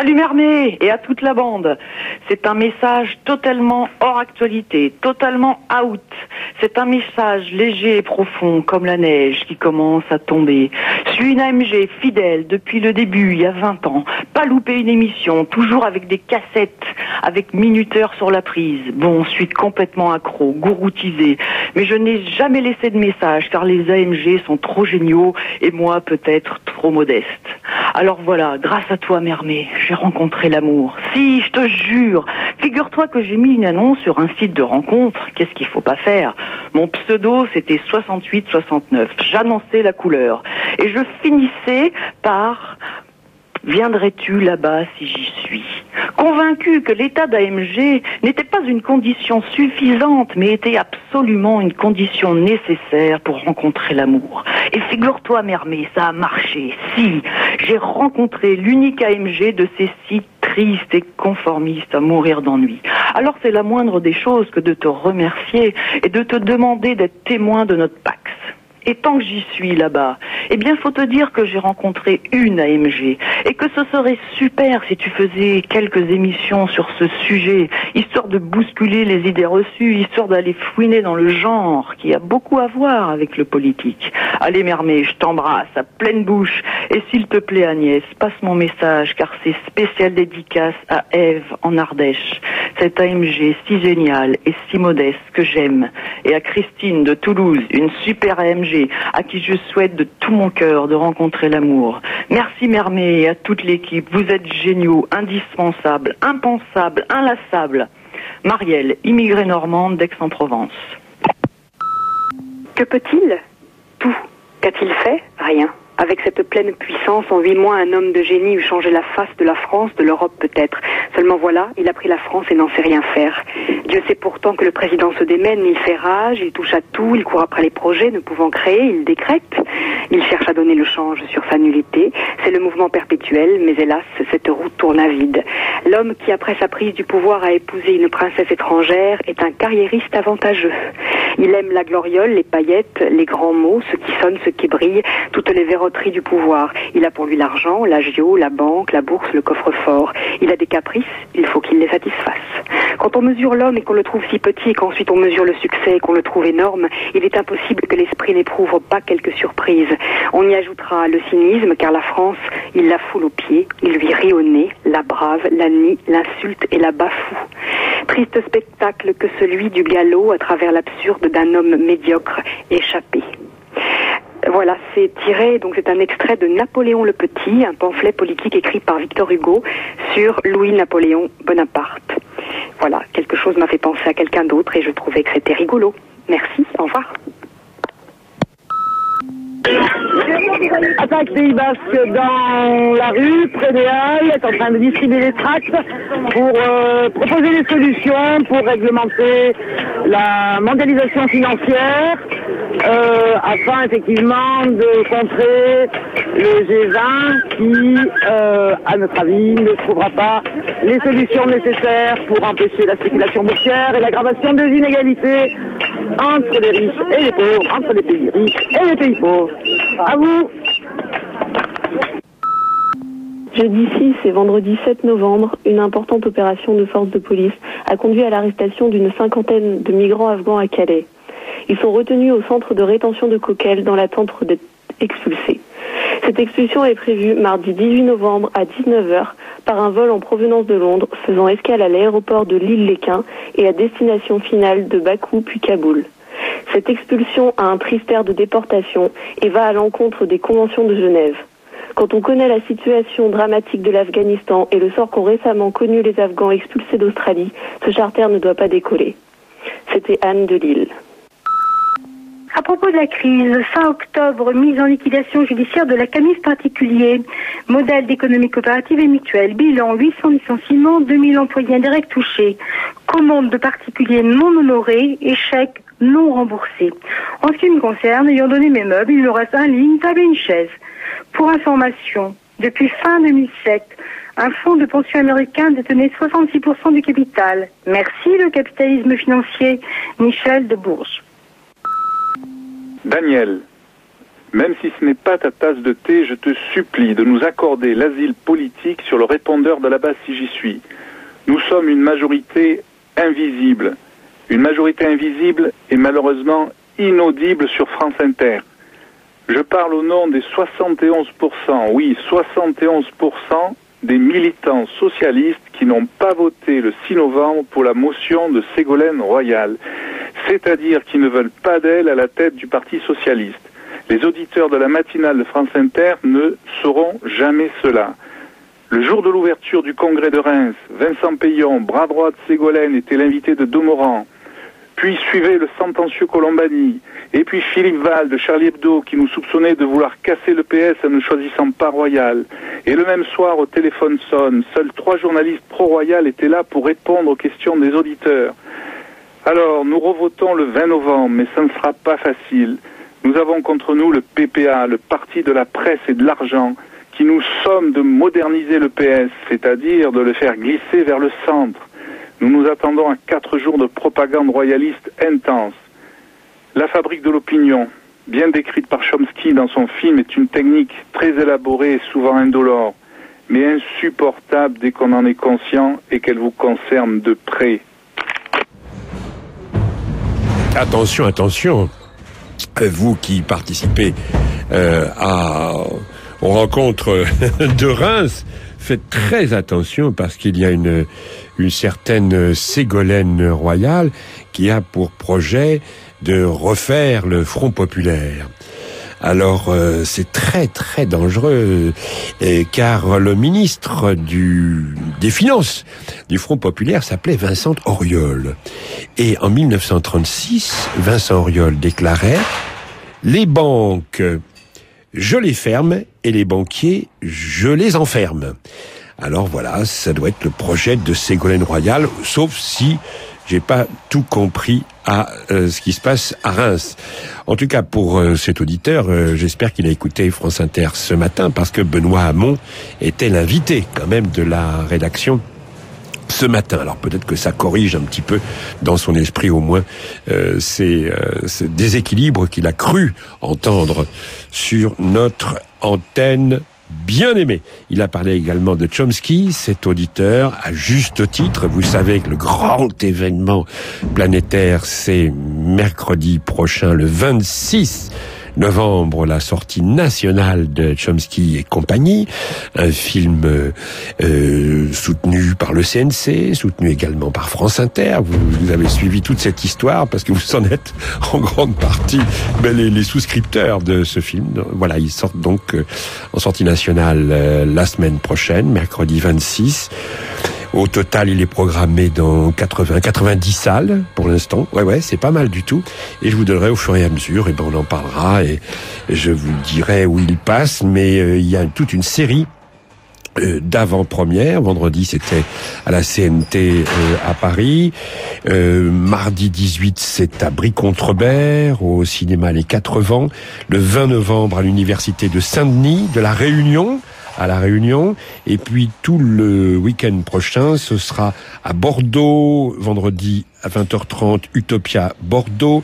Salut Mermé et à toute la bande. C'est un message totalement hors actualité, totalement out. C'est un message léger et profond comme la neige qui commence à tomber. Je suis une AMG fidèle depuis le début, il y a 20 ans. Pas louper une émission, toujours avec des cassettes, avec minuteur sur la prise. Bon, je suis complètement accro, gouroutisé. Mais je n'ai jamais laissé de message car les AMG sont trop géniaux et moi peut-être trop modeste. Alors voilà, grâce à toi Mermé, j'ai rencontré l'amour. Si, je te jure. Figure-toi que j'ai mis une annonce sur un site de rencontre. Qu'est-ce qu'il faut pas faire? Mon pseudo, c'était 68-69. J'annonçais la couleur. Et je finissais par... Viendrais-tu là-bas si j'y suis? Convaincu que l'état d'AMG n'était pas une condition suffisante, mais était absolument une condition nécessaire pour rencontrer l'amour. Et figure-toi, Mermé, ça a marché. Si, j'ai rencontré l'unique AMG de ces sites tristes et conformistes à mourir d'ennui. Alors c'est la moindre des choses que de te remercier et de te demander d'être témoin de notre Pax. Et tant que j'y suis là-bas, eh bien, faut te dire que j'ai rencontré une AMG et que ce serait super si tu faisais quelques émissions sur ce sujet, histoire de bousculer les idées reçues, histoire d'aller fouiner dans le genre qui a beaucoup à voir avec le politique. Allez, Mermé, je t'embrasse à pleine bouche et s'il te plaît, Agnès, passe mon message car c'est spécial dédicace à Ève en Ardèche, cette AMG si géniale et si modeste que j'aime, et à Christine de Toulouse, une super AMG à qui je souhaite de tout mon cœur de rencontrer l'amour. Merci Mermé et à toute l'équipe. Vous êtes géniaux, indispensables, impensables, inlassables. Marielle, immigrée normande d'Aix-en-Provence. Que peut-il? Tout. Qu'a-t-il fait? Rien. Avec cette pleine puissance, en 8 mois, un homme de génie eut changé la face de la France, de l'Europe peut-être. Seulement voilà, il a pris la France et n'en sait rien faire. Dieu sait pourtant que le président se démène, il fait rage, il touche à tout, il court après les projets, ne pouvant créer, il décrète. Il cherche à donner le change sur sa nullité. C'est le mouvement perpétuel, mais hélas, cette roue tourne à vide. L'homme qui, après sa prise du pouvoir, a épousé une princesse étrangère est un carriériste avantageux. Il aime la gloriole, les paillettes, les grands mots, ce qui sonne, ce qui brille, toutes les verroteries du pouvoir. Il a pour lui l'argent, l'agio, la banque, la bourse, le coffre-fort. Il a des caprices, il faut qu'il les satisfasse. Quand on mesure l'homme et qu'on le trouve si petit et qu'ensuite on mesure le succès et qu'on le trouve énorme, il est impossible que l'esprit n'éprouve pas quelques surprises. On y ajoutera le cynisme, car la France, il la foule aux pieds, il lui rit au nez, la brave, la nie, l'insulte et la bafoue. Triste spectacle que celui du galop à travers l'absurde d'un homme médiocre échappé. Voilà, c'est tiré, donc c'est un extrait de Napoléon le Petit, un pamphlet politique écrit par Victor Hugo sur Louis-Napoléon Bonaparte. Voilà, quelque chose m'a fait penser à quelqu'un d'autre et je trouvais que c'était rigolo. Merci, au revoir. Attaque Pays Basque dans la rue, près des Halles, est en train de distribuer les tracts pour proposer des solutions pour réglementer la mondialisation financière afin effectivement de contrer le G20 qui, à notre avis, ne trouvera pas les solutions nécessaires pour empêcher la spéculation boursière et l'aggravation des inégalités entre les riches et les pauvres, entre les pays riches et les pays pauvres. À vous. Jeudi 6 et vendredi 7 novembre, une importante opération de force de police a conduit à l'arrestation d'une 50aine de migrants afghans à Calais. Ils sont retenus au centre de rétention de Coquelles dans l'attente d'être expulsés. Cette expulsion est prévue mardi 18 novembre à 19h par un vol en provenance de Londres faisant escale à l'aéroport de Lille-Léquin et à destination finale de Bakou puis Kaboul. Cette expulsion a un triste air de déportation et va à l'encontre des conventions de Genève. Quand on connaît la situation dramatique de l'Afghanistan et le sort qu'ont récemment connu les Afghans expulsés d'Australie, ce charter ne doit pas décoller. C'était Anne de Lille. À propos de la crise, fin octobre, mise en liquidation judiciaire de la CAMIF particulier, modèle d'économie coopérative et mutuelle, bilan 800 licenciements, 2000 employés indirects touchés, commande de particuliers non honorés, échec non remboursés. En ce qui me concerne, ayant donné mes meubles, il me reste un lit, une table et une chaise. Pour information, depuis fin 2007, un fonds de pension américain détenait 66% du capital. Merci le capitalisme financier. Michel de Bourges. Daniel, Même si ce n'est pas ta tasse de thé, je te supplie de nous accorder l'asile politique sur le répondeur de la base si j'y suis. Nous sommes une majorité invisible. Une majorité invisible et malheureusement inaudible sur France Inter. Je parle au nom des 71%, oui, 71% des militants socialistes qui n'ont pas voté le 6 novembre pour la motion de Ségolène Royal, c'est-à-dire qui ne veulent pas d'elle à la tête du Parti socialiste. Les auditeurs de la matinale de France Inter ne sauront jamais cela. Le jour de l'ouverture du congrès de Reims, Vincent Payon, bras droit de Ségolène, était l'invité de Domoran. Puis suivait le sentencieux Colombani. Et puis Philippe Val de Charlie Hebdo qui nous soupçonnait de vouloir casser le PS en ne choisissant pas Royal. Et le même soir, au téléphone sonne. Seuls 3 journalistes pro-Royal étaient là pour répondre aux questions des auditeurs. Alors, nous revotons le 20 novembre, mais ça ne sera pas facile. Nous avons contre nous le PPA, le parti de la presse et de l'argent, qui nous somme de moderniser le PS, c'est-à-dire de le faire glisser vers le centre. Nous nous attendons à 4 jours de propagande royaliste intense. La fabrique de l'opinion, bien décrite par Chomsky dans son film, est une technique très élaborée et souvent indolore, mais insupportable dès qu'on en est conscient et qu'elle vous concerne de près. Attention, attention, vous qui participez aux rencontres de Reims, faites très attention parce qu'il y a une certaine Ségolène Royal qui a pour projet de refaire le Front populaire. Alors c'est très très dangereux car le ministre des Finances du Front populaire s'appelait Vincent Auriol. Et en 1936, Vincent Auriol déclarait « Les banques, je les ferme et les banquiers, je les enferme ». Alors voilà, ça doit être le projet de Ségolène Royal, sauf si j'ai pas tout compris à ce qui se passe à Reims. En tout cas, pour cet auditeur, j'espère qu'il a écouté France Inter ce matin, parce que Benoît Hamon était l'invité quand même de la rédaction ce matin. Alors peut-être que ça corrige un petit peu dans son esprit au moins ces déséquilibres qu'il a cru entendre sur notre antenne bien aimé. Il a parlé également de Chomsky, cet auditeur, à juste titre. Vous savez que le grand événement planétaire, c'est mercredi prochain, le 26 novembre, la sortie nationale de Chomsky et compagnie, un film soutenu par le CNC, soutenu également par France Inter. Vous avez suivi toute cette histoire parce que vous en êtes en grande partie les souscripteurs de ce film. Voilà, il sort donc en sortie nationale la semaine prochaine, mercredi 26. Au total, il est programmé dans 90 salles pour l'instant. Ouais, c'est pas mal du tout. Et je vous donnerai au fur et à mesure, et on en parlera et je vous dirai où il passe. Mais il y a toute une série d'avant-première. Vendredi, c'était à la CNT à Paris. Mardi 18, c'est à Brie-Contrebert, au cinéma Les 4 Vents. Le 20 novembre, à l'université de Saint-Denis, de La Réunion, à La Réunion, et puis tout le week-end prochain, ce sera à Bordeaux, vendredi à 20h30, Utopia Bordeaux,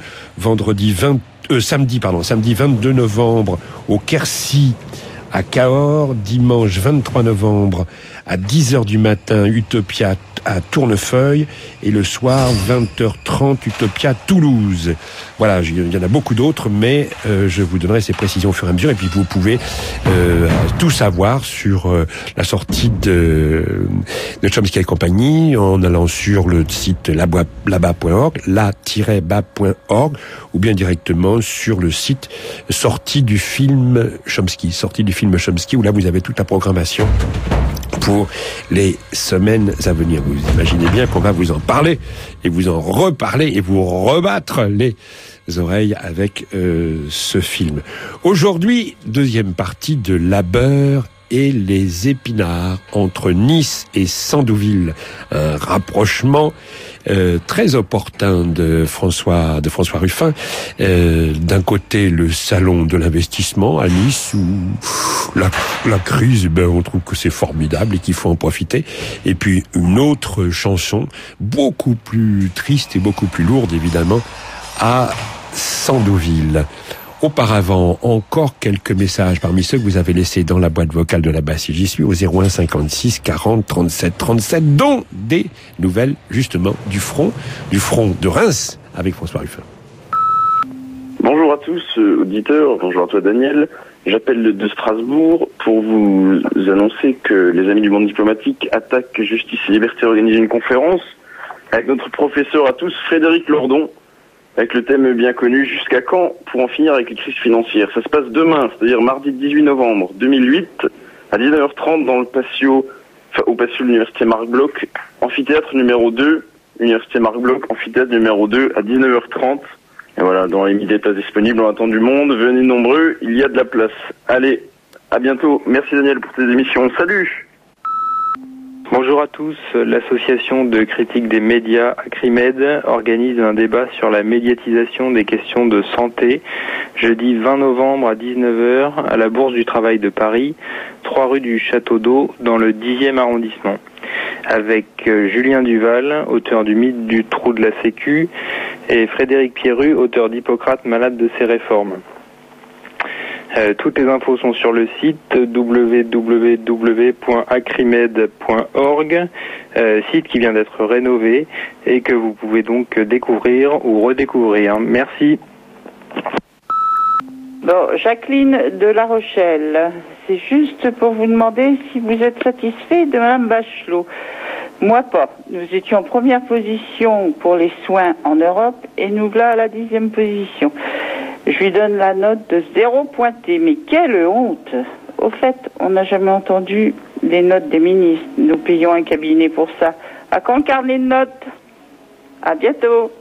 samedi 22 novembre, au Quercy, à Cahors, dimanche 23 novembre, à 10h du matin, Utopia à Tournefeuille, et le soir, 20h30, Utopia Toulouse. Voilà, il y en a beaucoup d'autres, mais je vous donnerai ces précisions au fur et à mesure, et puis vous pouvez tout savoir sur la sortie de Chomsky et compagnie, en allant sur le site la-bas.org, la-bas.org, ou bien directement sur le site sortie du film Chomsky, où là vous avez toute la programmation pour les semaines à venir. Vous imaginez bien qu'on va vous en parler, et vous en reparler, et vous rebattre les oreilles avec ce film. Aujourd'hui, deuxième partie de Labeur et les épinards, entre Nice et Sandouville. Un rapprochement très opportun de François Ruffin. D'un côté, le salon de l'investissement à Nice, où la crise, on trouve que c'est formidable et qu'il faut en profiter. Et puis une autre chanson, beaucoup plus triste et beaucoup plus lourde, évidemment, à Sandouville. Auparavant, encore quelques messages parmi ceux que vous avez laissés dans la boîte vocale de là-bas si j'y suis au 01 56 40 37 37, dont des nouvelles justement du front de Reims avec François Ruffin. Bonjour à tous auditeurs, bonjour à toi Daniel. J'appelle de Strasbourg pour vous annoncer que les Amis du Monde Diplomatique Attaque Justice et Liberté organisent une conférence avec notre professeur à tous, Frédéric Lordon, avec le thème bien connu, jusqu'à quand pour en finir avec les crises financières. Ça se passe demain, c'est-à-dire mardi 18 novembre 2008, à 19h30 dans le patio, au patio de l'université Marc Bloch, amphithéâtre numéro 2, université Marc Bloch, amphithéâtre numéro 2, à 19h30. Et voilà, dans les 1000 places disponibles, on attend du monde, venez nombreux, il y a de la place. Allez, à bientôt, merci Daniel pour tes émissions, salut! Bonjour à tous, l'association de critique des médias Acrimed organise un débat sur la médiatisation des questions de santé, jeudi 20 novembre à 19h à la Bourse du Travail de Paris, 3 rue du Château d'Eau, dans le 10e arrondissement. Avec Julien Duval, auteur du mythe du trou de la Sécu, et Frédéric Pierru, auteur d'Hippocrate, malade de ses réformes. Toutes les infos sont sur le site www.acrimed.org, site qui vient d'être rénové et que vous pouvez donc découvrir ou redécouvrir. Merci. Bon, Jacqueline de La Rochelle, c'est juste pour vous demander si vous êtes satisfait de Mme Bachelot. Moi pas. Nous étions en première position pour les soins en Europe et nous voilà à la 10e position. Je lui donne la note de 0 pointé. Mais quelle honte! Au fait, on n'a jamais entendu les notes des ministres. Nous payons un cabinet pour ça. À quand le carnet de notes? À bientôt.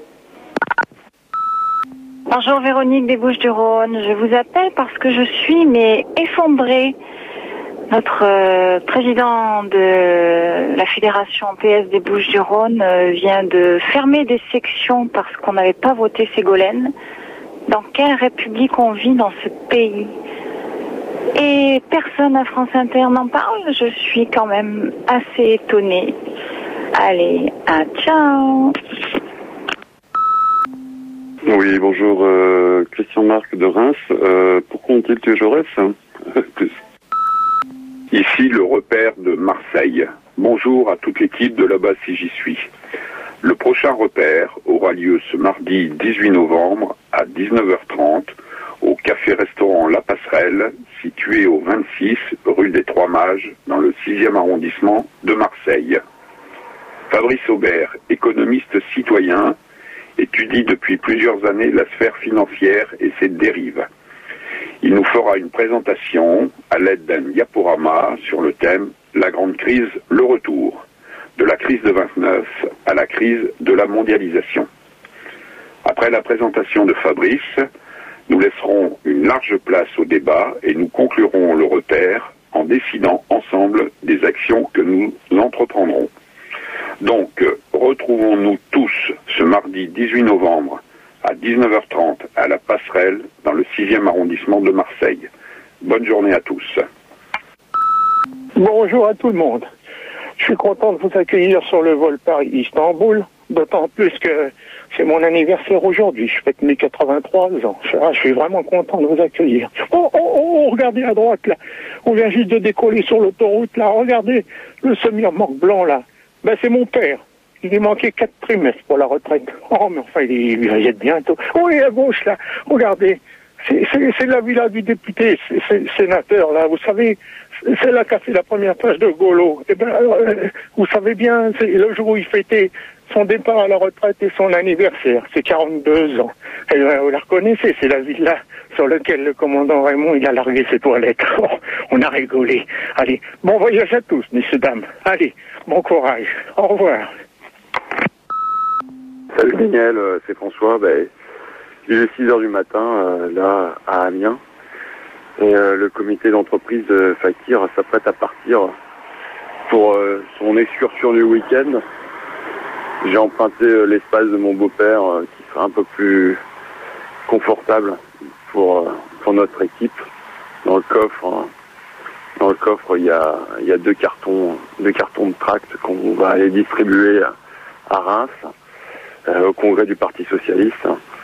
Bonjour Véronique des Bouches-du-Rhône. Je vous appelle parce que je suis effondrée. Notre président de la fédération PS des Bouches-du-Rhône vient de fermer des sections parce qu'on n'avait pas voté Ségolène. Dans quelle république on vit dans ce pays? Et personne à France Inter n'en parle. Je suis quand même assez étonnée. Allez, ciao. Oui, bonjour, Christian Marc de Reims. Pourquoi ont-ils tué Jaurès? Ici le repère de Marseille. Bonjour à toute l'équipe de là-bas si j'y suis. Le prochain repère aura lieu ce mardi 18 novembre à 19h30 au café-restaurant La Passerelle, situé au 26 rue des Trois Mages, dans le 6e arrondissement de Marseille. Fabrice Aubert, économiste citoyen, étudie depuis plusieurs années la sphère financière et ses dérives. Il nous fera une présentation à l'aide d'un diaporama sur le thème « La grande crise, le retour ». De la crise de 29 à la crise de la mondialisation. Après la présentation de Fabrice, nous laisserons une large place au débat et nous conclurons le repère en décidant ensemble des actions que nous entreprendrons. Donc, retrouvons-nous tous ce mardi 18 novembre à 19h30 à la Passerelle dans le 6e arrondissement de Marseille. Bonne journée à tous. Bonjour à tout le monde. Je suis content de vous accueillir sur le vol Paris-Istanbul, d'autant plus que c'est mon anniversaire aujourd'hui. Je fête mes 83 ans. Je suis vraiment content de vous accueillir. Oh, regardez à droite, là. On vient juste de décoller sur l'autoroute, là. Regardez le semi-remorque blanc, là. Ben, c'est mon père. Il lui manquait 4 trimestres pour la retraite. Oh, mais enfin, il y a bientôt. Oh, et à gauche, là. Regardez. C'est la villa du député, sénateur, là. Vous savez, c'est là qu'a fait la première page de Gaulo. Eh ben, vous savez bien, c'est le jour où il fêtait son départ à la retraite et son anniversaire. C'est 42 ans. Et vous la reconnaissez, c'est la villa sur laquelle le commandant Raymond, il a largué ses toilettes. Oh, on a rigolé. Allez, bon voyage à tous, messieurs, dames. Allez, bon courage. Au revoir. Salut Daniel, c'est François. Il est 6h du matin, là, à Amiens. Et le comité d'entreprise de Fakir s'apprête à partir pour son excursion du week-end. J'ai emprunté l'espace de mon beau-père qui sera un peu plus confortable pour notre équipe. Dans le coffre, il y a deux cartons de tracts qu'on va aller distribuer à Reims, au congrès du Parti Socialiste.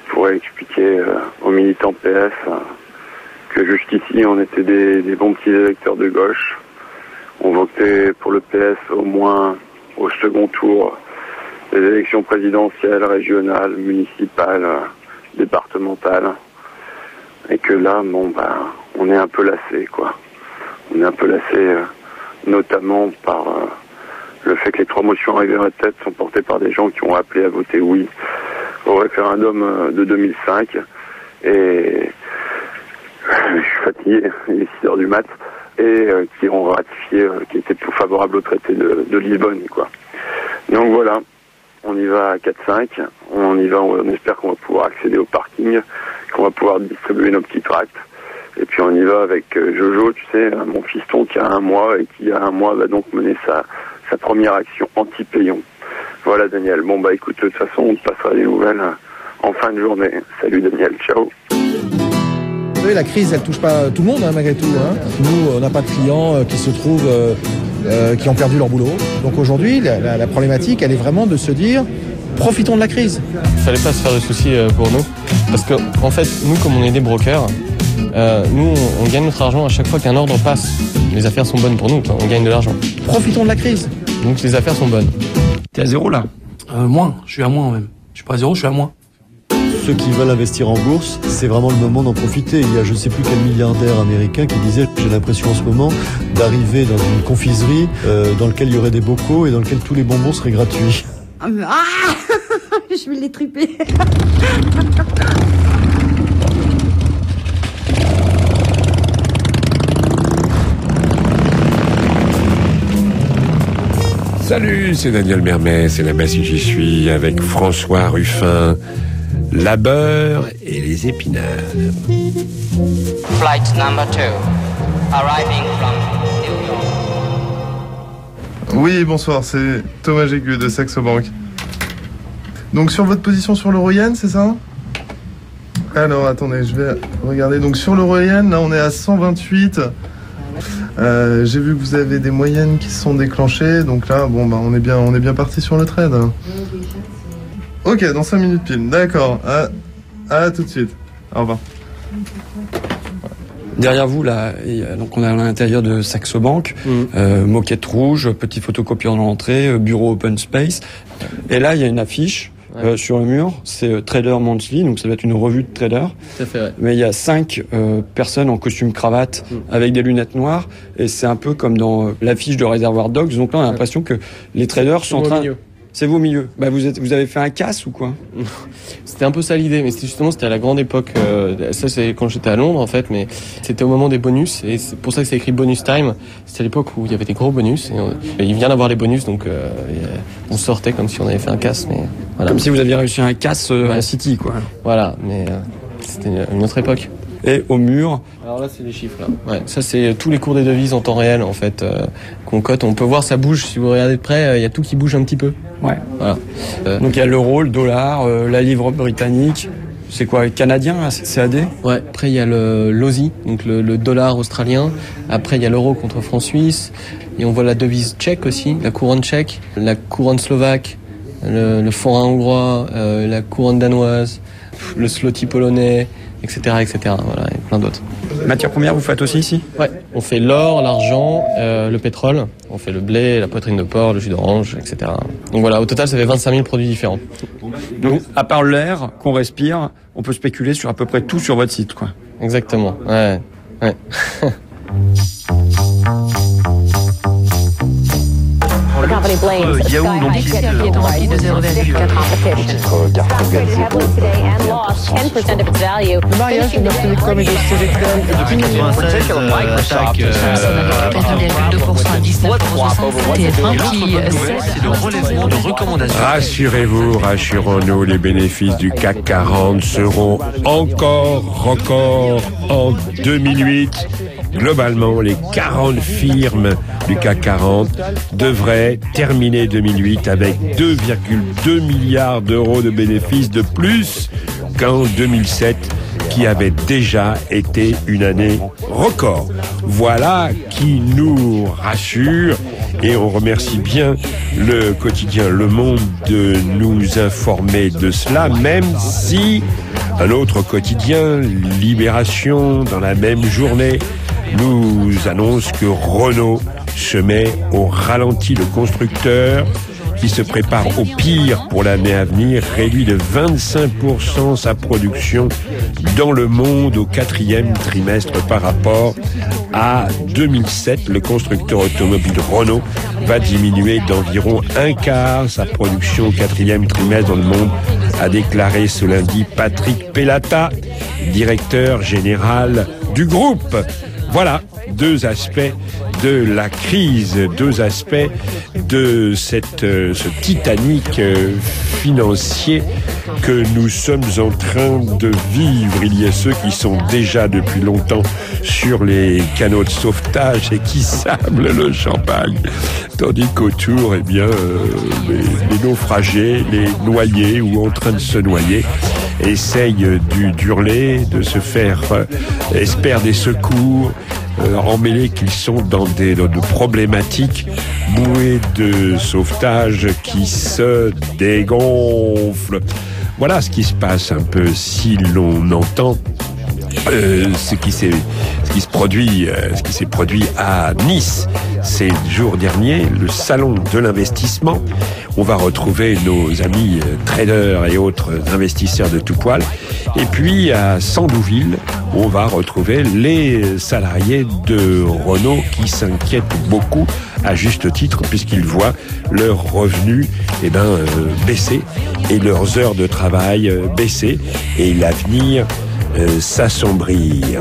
pourrait expliquer aux militants PS que jusqu'ici on était des bons petits électeurs de gauche. On votait pour le PS au moins au second tour des élections présidentielles, régionales, municipales, départementales. Et que là, on est un peu lassé, quoi. On est un peu lassé, notamment par le fait que les 3 motions arrivées à tête sont portées par des gens qui ont appelé à voter oui au référendum de 2005. Et je suis fatigué, il est 6h du mat, et qui ont ratifié, qui étaient plus favorables au traité de Lisbonne, quoi. Donc voilà, on y va à 4-5, on y va, on espère qu'on va pouvoir accéder au parking, qu'on va pouvoir distribuer nos petits tracts. Et puis on y va avec Jojo, tu sais, mon fiston qui a 1 mois et qui à 1 mois va donc mener sa première action anti-payon. Voilà Daniel. Bon bah écoute, de toute façon on te passera des nouvelles en fin de journée. Salut Daniel, ciao. Vous savez, la crise elle touche pas tout le monde malgré tout. Nous on n'a pas de clients qui se trouvent, qui ont perdu leur boulot. Donc aujourd'hui la problématique elle est vraiment de se dire profitons de la crise. Il fallait pas se faire de soucis pour nous. Parce que en fait nous comme on est des brokers, nous, on gagne notre argent à chaque fois qu'un ordre passe. Les affaires sont bonnes pour nous, on gagne de l'argent. Profitons de la crise. Donc les affaires sont bonnes. T'es à 0 là? Moins, je suis à moins même. Je suis pas à 0, je suis à moins. Ceux qui veulent investir en bourse, c'est vraiment le moment d'en profiter. Il y a je ne sais plus quel milliardaire américain qui disait « J'ai l'impression en ce moment d'arriver dans une confiserie dans laquelle il y aurait des bocaux et dans lequel tous les bonbons seraient gratuits. » Je vais les triper. Salut, c'est Daniel Mermet, c'est la basse j'y suis, avec François Ruffin, la beurre et les épinards. Flight number 2, arriving from New York. Oui, bonsoir, c'est Thomas Jégu de Saxo Bank. Donc sur votre position sur l'euro-yen, c'est ça? Alors attendez, je vais regarder. Donc sur l'euro-yen, là on est à 128. J'ai vu que vous avez des moyennes qui se sont déclenchées, donc là, on est bien parti sur le trade. Ok, dans 5 minutes pile, d'accord. À tout de suite. Au revoir. Derrière vous, là, donc on est à l'intérieur de Saxo Bank, moquette rouge, petit photocopieur dans l'entrée, bureau open space. Et là, il y a une affiche. Sur le mur, c'est Trader Monthly, donc ça doit être une revue de trader. Tout à fait, ouais. Mais il y a 5 personnes en costume cravate avec des lunettes noires, et c'est un peu comme dans l'affiche de Reservoir Dogs. Donc là, on a l'impression que les traders sont en train. C'est vous au milieu. Bah vous avez fait un casse ou quoi? C'était un peu ça l'idée, mais c'était à la grande époque. Ça c'est quand j'étais à Londres en fait, mais c'était au moment des bonus et c'est pour ça que c'est écrit bonus time. C'était à l'époque où il y avait des gros bonus et il vient d'avoir les bonus, donc on sortait comme si on avait fait un casse, mais voilà. Comme si vous aviez réussi un casse à City quoi. Voilà, mais c'était une autre époque. Et au mur. Alors là, c'est les chiffres. Là. Ouais, ça c'est tous les cours des devises en temps réel en fait qu'on cote. On peut voir ça bouge si vous regardez de près. Il y a tout qui bouge un petit peu. Ouais. Voilà. Donc il y a l'euro, le dollar, la livre britannique. C'est quoi, canadien, CAD? Ouais. Après il y a l'Aussie, donc le dollar australien. Après il y a l'euro contre franc suisse. Et on voit la devise tchèque aussi, la couronne tchèque, la couronne slovaque, le forain hongrois, la couronne danoise, le zloty polonais, etc., etc. Voilà, et plein d'autres. Matière première, vous faites aussi ici? Ouais, on fait l'or, l'argent, le pétrole, on fait le blé, la poitrine de porc, le jus d'orange, etc. Donc voilà, au total, ça fait 25 000 produits différents. Donc, à part l'air qu'on respire, on peut spéculer sur à peu près tout sur votre site, quoi. Exactement, ouais. Yahoo, on dit carte Le mariage de Martinique Télécom et de Cégétel est diminué. Rassurez-vous, rassurons-nous, les bénéfices du CAC 40 seront encore records en 2008. Globalement, les 40 firmes du CAC 40 devraient terminer 2008 avec 2,2 milliards d'euros de bénéfices de plus qu'en 2007 qui avait déjà été une année record. Voilà qui nous rassure et on remercie bien le quotidien Le Monde de nous informer de cela, même si un autre quotidien, Libération, dans la même journée, nous annonce que Renault se met au ralenti. Le constructeur qui se prépare au pire pour l'année à venir réduit de 25% sa production dans le monde au 4e trimestre par rapport à 2007. Le constructeur automobile Renault va diminuer d'environ un quart sa production au 4e trimestre dans le monde, a déclaré ce lundi Patrick Pellata, directeur général du groupe. Voilà, deux aspects de la crise, deux aspects de ce Titanic financier que nous sommes en train de vivre. Il y a ceux qui sont déjà depuis longtemps sur les canaux de sauvetage et qui sablent le champagne, tandis qu'autour, eh bien, les naufragés, les noyés ou en train de se noyer essayent d'hurler, de se faire, espèrent des secours, emmêlés qu'ils sont dans de problématiques bouées de sauvetage qui se dégonflent. Voilà ce qui se passe un peu si l'on entend ce qui s'est produit à Nice ces jours derniers, le salon de l'investissement. On va retrouver nos amis traders et autres investisseurs de tout poil. Et puis à Sandouville, on va retrouver les salariés de Renault qui s'inquiètent beaucoup, à juste titre, puisqu'ils voient leurs revenus baisser et leurs heures de travail baisser et l'avenir s'assombrir.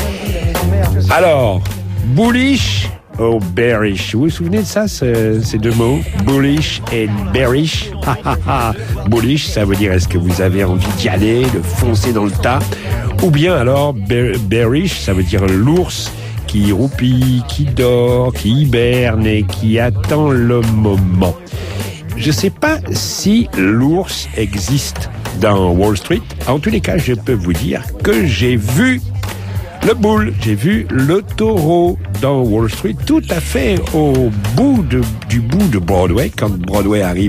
Alors, bullish ou bearish, vous vous souvenez de ça, ces deux mots, bullish et bearish? Bullish, ça veut dire est-ce que vous avez envie d'y aller, de foncer dans le tas, ou bien alors bearish, ça veut dire l'ours qui roupille, qui dort, qui hiberne et qui attend le moment. Je ne sais pas si l'ours existe dans Wall Street. En tous les cas, je peux vous dire que j'ai vu le bull, j'ai vu le taureau dans Wall Street, tout à fait au bout du bout de Broadway. Quand Broadway arrive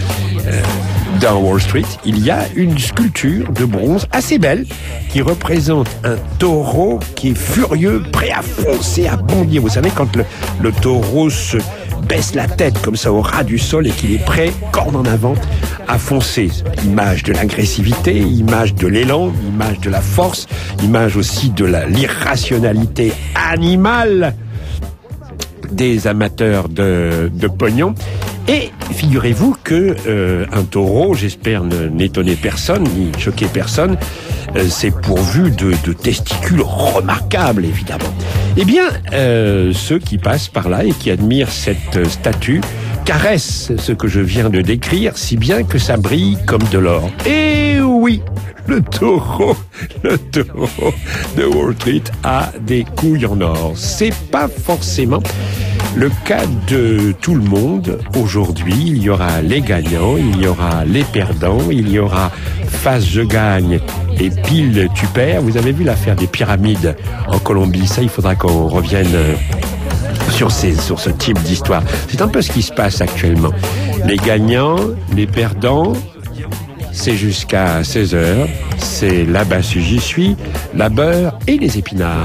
dans Wall Street, il y a une sculpture de bronze assez belle qui représente un taureau qui est furieux, prêt à foncer, à bondir. Vous savez, quand le taureau se baisse la tête comme ça au ras du sol et qu'il est prêt, corne en avant, à foncer. Image de l'agressivité, image de l'élan, image de la force, image aussi de l'irrationalité animale des amateurs de pognon. Et figurez-vous que un taureau, j'espère n'étonner personne, ni choquer personne, c'est pourvu de testicules remarquables, évidemment. Eh bien, ceux qui passent par là et qui admirent cette statue caressent ce que je viens de décrire, si bien que ça brille comme de l'or. Et oui, le taureau de Wall Street a des couilles en or. C'est pas forcément le cas de tout le monde. Aujourd'hui, il y aura les gagnants, il y aura les perdants, il y aura face je gagne et pile tu perds. Vous avez vu l'affaire des pyramides en Colombie. Ça, il faudra qu'on revienne sur ce type d'histoire. C'est un peu ce qui se passe actuellement. Les gagnants, les perdants, c'est jusqu'à 16h. C'est là-bas si j'y suis, la beurre et les épinards.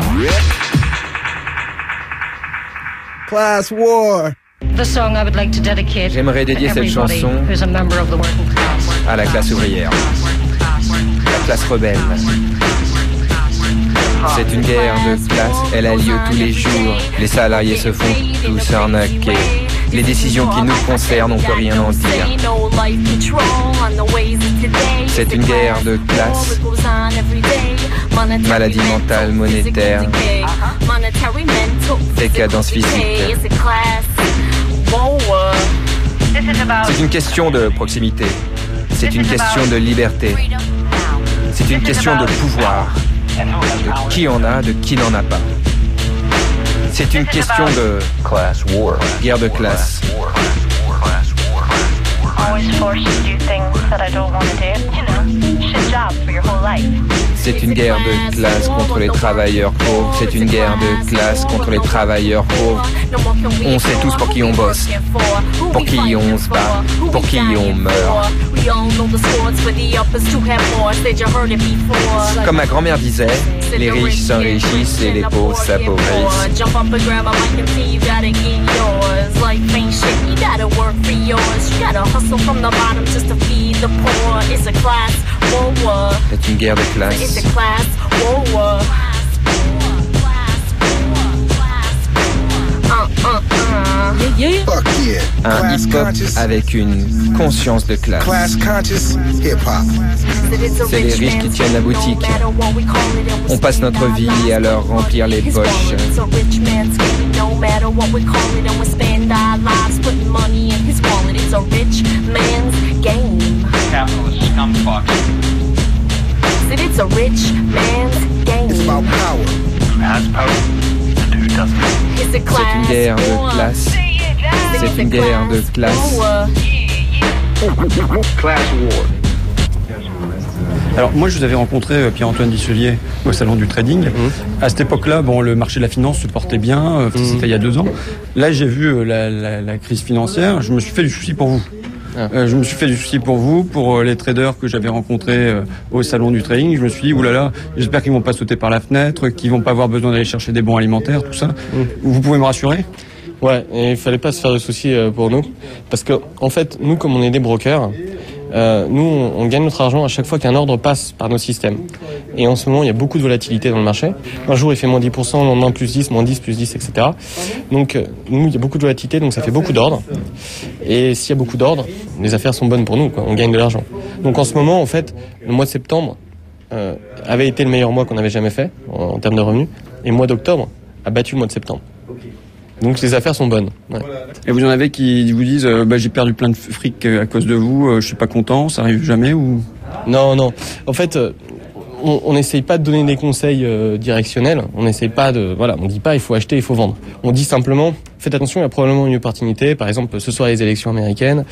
Class War. J'aimerais dédier cette chanson à la classe ouvrière, la classe rebelle. C'est une guerre de classe, elle a lieu tous les jours. Les salariés se font tous arnaquer. Les décisions qui nous concernent, on peut rien en dire. C'est une guerre de classe, maladie mentale, monétaire, décadence physique. C'est une question de proximité, c'est une question de liberté, c'est une question de pouvoir, de qui en a, de qui n'en a pas. C'est une question de guerre de classe. Always forced to do things that I don't want to do, you know, shit C'est une guerre de classe contre les travailleurs pauvres. C'est une guerre de classe contre les travailleurs pauvres. On sait tous pour qui on bosse, pour qui on se bat, pour qui on meurt. Comme ma grand-mère disait, les riches s'enrichissent et les pauvres s'appauvrissent. C'est une guerre de classe. Un hip-hop avec une conscience de classe. C'est les riches qui tiennent la boutique. On passe notre vie à leur remplir les poches. It's a rich man's game. It's about power. Who has power and who doesn't. C'est une guerre de classe. C'est une guerre de classe. Class war. Alors moi je vous avais rencontré Pierre-Antoine Disselier au salon du trading. À cette époque-là, bon, le marché de la finance se portait bien, c'était il y a 2 ans. Là j'ai vu la crise financière, je me suis fait du souci pour vous. Je me suis fait du souci pour vous, pour les traders que j'avais rencontrés au salon du trading. Je me suis dit, oulala, j'espère qu'ils vont pas sauter par la fenêtre, qu'ils vont pas avoir besoin d'aller chercher des bons alimentaires, tout ça. Vous pouvez me rassurer ? Ouais, et il fallait pas se faire de soucis pour nous. Parce que, en fait, nous, comme on est des brokers, nous, on gagne notre argent à chaque fois qu'un ordre passe par nos systèmes. Et en ce moment, il y a beaucoup de volatilité dans le marché. Un jour, il fait moins 10%, le lendemain, plus 10, moins 10, plus 10, etc. Donc, nous, il y a beaucoup de volatilité, donc ça fait beaucoup d'ordres. Et s'il y a beaucoup d'ordres, les affaires sont bonnes pour nous, quoi. On gagne de l'argent. Donc, en ce moment, en fait, le mois de septembre avait été le meilleur mois qu'on avait jamais fait, en termes de revenus. Et le mois d'octobre a battu le mois de septembre. Donc les affaires sont bonnes. Ouais. Et vous en avez qui vous disent j'ai perdu plein de fric à cause de vous, je suis pas content, ça arrive jamais ou ? Non. En fait, on n'essaye pas de donner des conseils directionnels. On n'essaye pas de, on dit pas il faut acheter, il faut vendre. On dit simplement faites attention, il y a probablement une opportunité. Par exemple, ce soir les élections américaines.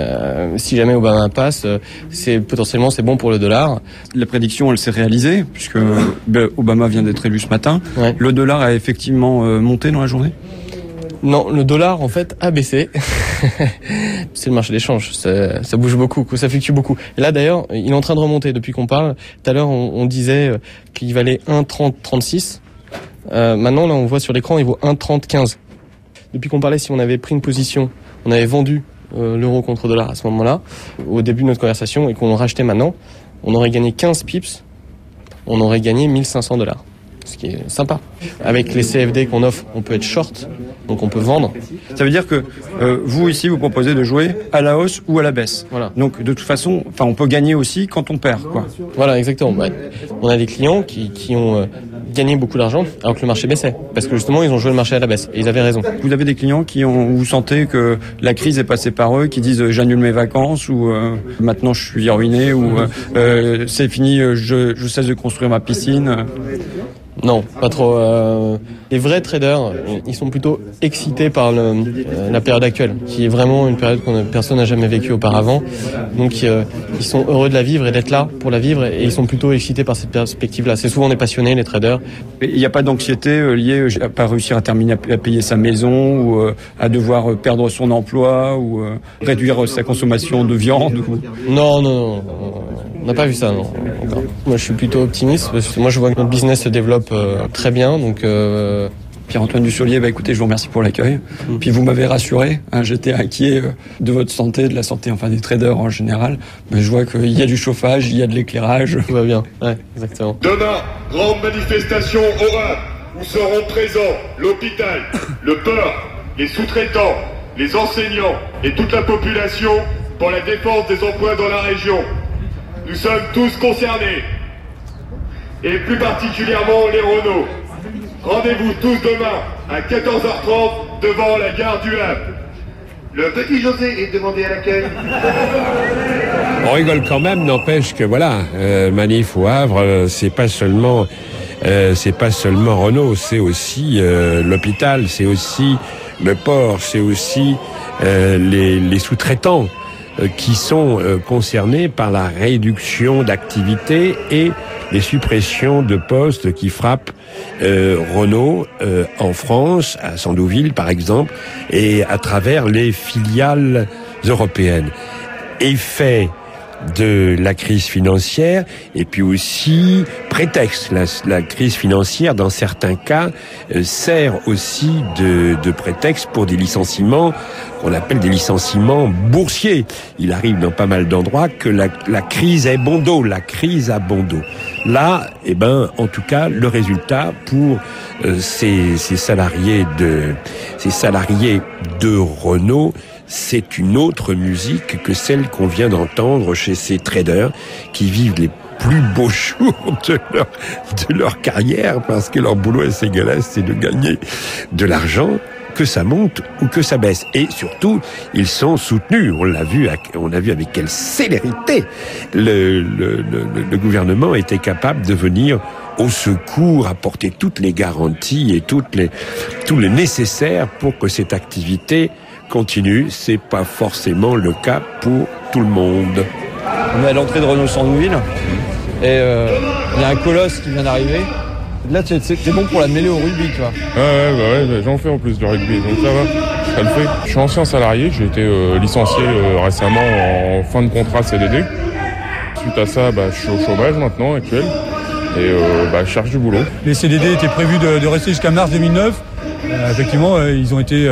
Si jamais Obama passe, c'est bon pour le dollar. La prédiction, elle s'est réalisée puisque Obama vient d'être élu ce matin. Ouais. Le dollar a effectivement monté dans la journée. Non, le dollar, en fait, a baissé. C'est le marché d'échange. Ça bouge beaucoup, ça fluctue beaucoup. Et là, d'ailleurs, il est en train de remonter depuis qu'on parle. Tout à l'heure, on disait qu'il valait 1,3036. Maintenant, là, on voit sur l'écran, il vaut 1,3015. Depuis qu'on parlait, si on avait pris une position, on avait vendu l'euro contre dollar à ce moment-là, au début de notre conversation, et qu'on le rachetait maintenant, on aurait gagné 15 pips, on aurait gagné $1 500. Ce qui est sympa. Avec les CFD qu'on offre, on peut être short, donc on peut vendre. Ça veut dire que vous ici, vous proposez de jouer à la hausse ou à la baisse. Voilà. Donc de toute façon, on peut gagner aussi quand on perd, quoi. Voilà, exactement. Ouais. On a des clients qui ont gagné beaucoup d'argent alors que le marché baissait, parce que justement ils ont joué le marché à la baisse et ils avaient raison. Vous avez des clients vous sentez que la crise est passée par eux, qui disent j'annule mes vacances ou maintenant je suis ruiné ou c'est fini, je cesse de construire ma piscine. Non, pas trop. Les vrais traders, ils sont plutôt excités par la période actuelle, qui est vraiment une période que personne n'a jamais vécue auparavant. Donc ils sont heureux de la vivre et d'être là pour la vivre, et ils sont plutôt excités par cette perspective-là. C'est souvent des passionnés, les traders. Il n'y a pas d'anxiété liée à pas réussir à payer sa maison ou à devoir perdre son emploi ou réduire sa consommation de viande ou... Non. On n'a pas vu ça, non. Encore. Moi, je suis plutôt optimiste, parce que moi, je vois que notre business se développe très bien, donc... Pierre-Antoine Disselier, écoutez, je vous remercie pour l'accueil. Puis vous m'avez rassuré, j'étais inquiet de votre santé, de la santé des traders en général. Mais je vois qu'il y a du chauffage, il y a de l'éclairage. Tout va bien, ouais, exactement. Demain, grande manifestation aura où seront présents l'hôpital, le port, les sous-traitants, les enseignants et toute la population pour la défense des emplois dans la région. Nous sommes tous concernés, et plus particulièrement les Renault. Rendez-vous tous demain à 14h30 devant la gare du Havre. Le petit José est demandé à l'accueil. On rigole quand même, n'empêche que manif au Havre, c'est pas seulement Renault, c'est aussi l'hôpital, c'est aussi le port, c'est aussi les sous-traitants. qui sont concernés par la réduction d'activité et les suppressions de postes qui frappent Renault en France, à Sandouville par exemple, et à travers les filiales européennes. Effet de la crise financière et puis aussi prétexte. La crise financière, dans certains cas, sert aussi de prétexte pour des licenciements qu'on appelle des licenciements boursiers. Il arrive dans pas mal d'endroits que la crise est bon dos, la crise a bon dos. Là, en tout cas, le résultat pour ces salariés de Renault, c'est une autre musique que celle qu'on vient d'entendre chez ces traders qui vivent les plus beaux jours de leur carrière, parce que leur boulot est égalesse, c'est de gagner de l'argent, que ça monte ou que ça baisse. Et surtout, ils sont soutenus. On a vu avec quelle célérité le gouvernement était capable de venir au secours, apporter toutes les garanties et tout le nécessaire pour que cette activité continue. C'est pas forcément le cas pour tout le monde. On est à l'entrée de Renault Sandouville et il y a un colosse qui vient d'arriver. Là, c'est bon pour la mêlée au rugby, tu vois. Ouais, j'en fais en plus du rugby, donc ça va, ça le fait. Je suis ancien salarié, j'ai été licencié récemment en fin de contrat CDD. Suite à ça, je suis au chômage maintenant, actuel, et je cherche du boulot. Les CDD étaient prévus de rester jusqu'à mars 2009. Effectivement, ils ont été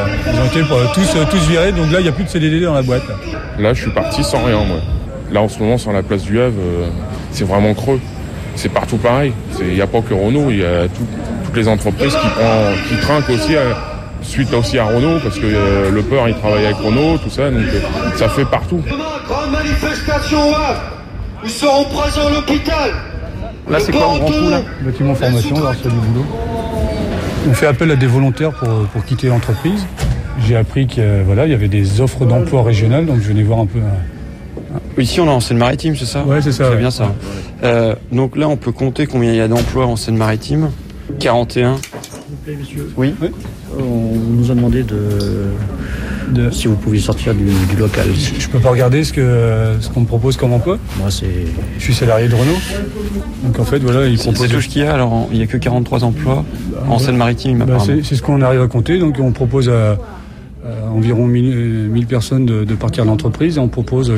tous virés, donc là, il n'y a plus de CDD dans la boîte. Là, je suis parti sans rien, moi. Là, en ce moment, sur la place du Havre, c'est vraiment creux. C'est partout pareil. Il n'y a pas que Renault, il y a toutes les entreprises qui trinquent aussi, suite aussi à Renault, parce que le peur, il travaille avec Renault, tout ça, donc ça fait partout. Grande manifestation au Havre. Nous serons présents à l'hôpital. Là, c'est quoi le grand coup, là ? Bâtiment formation, alors c'est du boulot. On fait appel à des volontaires pour quitter l'entreprise. J'ai appris qu'il y avait des offres d'emploi régionales, donc je venais voir un peu. Ici, on est en Seine-Maritime, c'est ça ? Ouais, c'est ça. C'est bien ça. Donc là, on peut compter combien il y a d'emplois en Seine-Maritime. 41. S'il vous plaît, monsieur. Oui. On nous a demandé si vous pouviez sortir du local. Je peux pas regarder ce qu'on me propose comme emploi. Moi, je suis salarié de Renault. Donc en fait, voilà, ils proposent. C'est tout ce qu'il y a. Alors, il y a que 43 emplois en Seine-Maritime. C'est ce qu'on arrive à compter. Donc on propose à environ 1000 personnes de partir de l'entreprise et on propose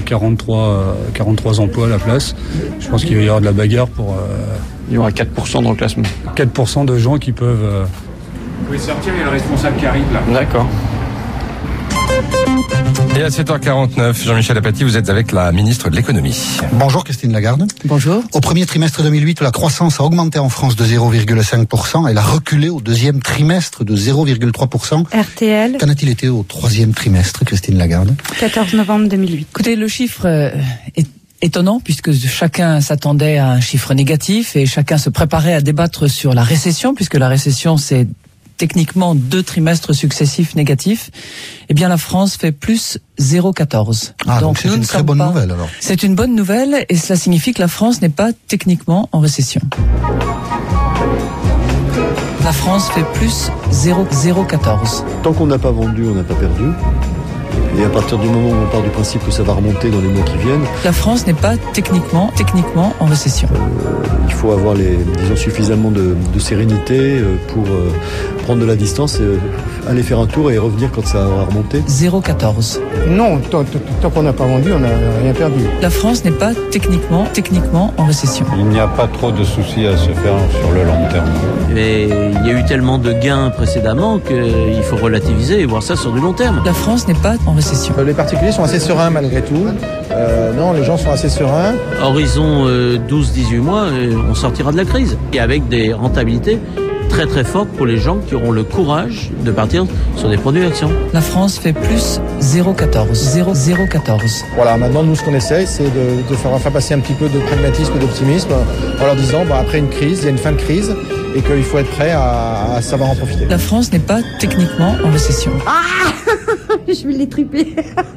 43 emplois à la place. Je pense qu'il va y avoir de la bagarre pour... Il y aura 4% dans le classement. 4% de gens qui peuvent... Vous pouvez sortir, il y a le responsable qui arrive là. D'accord. Et à 7h49, Jean-Michel Apathy, vous êtes avec la ministre de l'économie. Bonjour Christine Lagarde. Bonjour. Au premier trimestre 2008, la croissance a augmenté en France de 0,5%. Elle a reculé au deuxième trimestre de 0,3%. RTL. Qu'en a-t-il été au troisième trimestre, Christine Lagarde ? 14 novembre 2008. Écoutez, le chiffre est étonnant puisque chacun s'attendait à un chiffre négatif et chacun se préparait à débattre sur la récession, puisque la récession c'est techniquement 2 trimestres successifs négatifs. Eh bien, la France fait plus 0,14. Donc c'est une très bonne nouvelle alors. C'est une bonne nouvelle et cela signifie que la France n'est pas techniquement en récession. La France fait plus 0,14. Tant qu'on n'a pas vendu, on n'a pas perdu. Et à partir du moment où on part du principe que ça va remonter dans les mois qui viennent... La France n'est pas techniquement en récession. Il faut avoir suffisamment de sérénité pour prendre de la distance, aller faire un tour et revenir quand ça aura remonté. 0,14. Non, tant qu'on n'a pas vendu, on n'a rien perdu. La France n'est pas techniquement en récession. Il n'y a pas trop de soucis à se faire sur le long terme. Et il y a eu tellement de gains précédemment qu'il faut relativiser et voir ça sur du long terme. La France n'est pas en récession. Les particuliers sont assez sereins malgré tout. Non, les gens sont assez sereins. Horizon 12-18 mois, on sortira de la crise. Et avec des rentabilités très très fortes pour les gens qui auront le courage de partir sur des produits d'actions. La France fait plus 0,14. Voilà, maintenant nous ce qu'on essaye c'est de faire passer un petit peu de pragmatisme et d'optimisme en leur disant après une crise, il y a une fin de crise et qu'il faut être prêt à savoir en profiter. La France n'est pas techniquement en récession. Ah je vais les triper.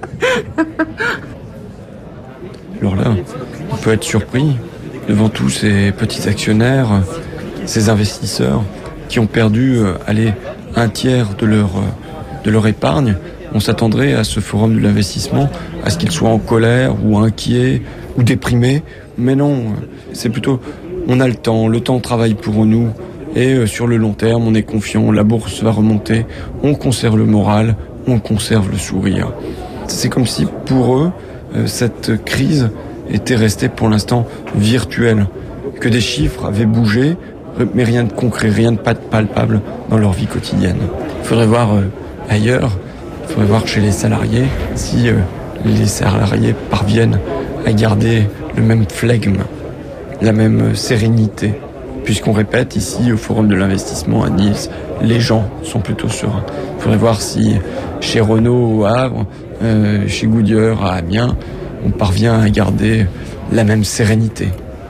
Alors là, on peut être surpris devant tous ces petits actionnaires, ces investisseurs qui ont perdu un tiers de leur épargne on s'attendrait à ce forum de l'investissement, à ce qu'il soit en colère ou inquiet ou déprimé. Mais non, c'est plutôt, on a le temps travaille pour nous. Et sur le long terme, on est confiant, la bourse va remonter, on conserve le moral, on conserve le sourire. C'est comme si pour eux, cette crise était restée pour l'instant virtuelle, que des chiffres avaient bougé, mais rien de concret, rien de palpable dans leur vie quotidienne. Il faudrait voir ailleurs, il faudrait voir chez les salariés, si les salariés parviennent à garder le même flegme, la même sérénité. Puisqu'on répète ici au Forum de l'investissement à Nice, les gens sont plutôt sereins. Il faudrait voir si chez Renault au Havre, chez Goodyear à Amiens, on parvient à garder la même sérénité.